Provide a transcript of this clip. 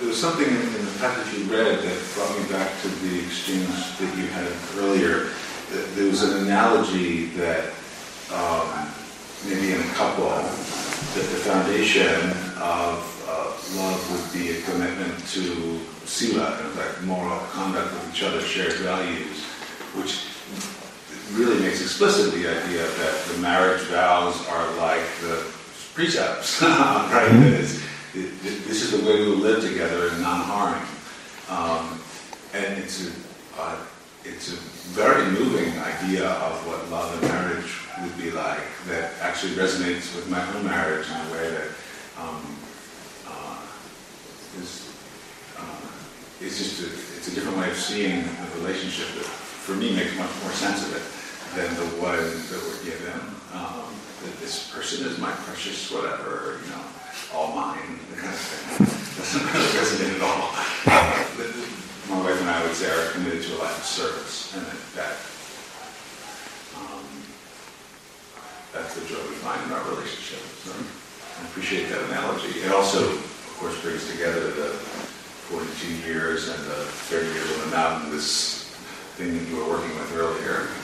there was something in the passage you read that brought me back to the exchange that you had earlier. There was an analogy that maybe in a couple, that the foundation of love would be a commitment to sila, in fact, moral conduct with each other, shared values, which really makes explicit the idea that the marriage vows are like the precepts, right? This is the way we will live together in non-harming. And it's a very moving idea of what love and marriage would be like that actually resonates with my own marriage in a way that it's a different way of seeing the relationship that, for me, makes much more sense of it than the one that we're given. That this person is my precious whatever, all mine, the kind of thing. Doesn't really resonate at all. My wife and I would say are committed to a life of service, and that's the joy we find in our relationship. So I appreciate that analogy. It also, of course, brings together the 42 years and the 30 years on the mountain, this thing that you were working with earlier.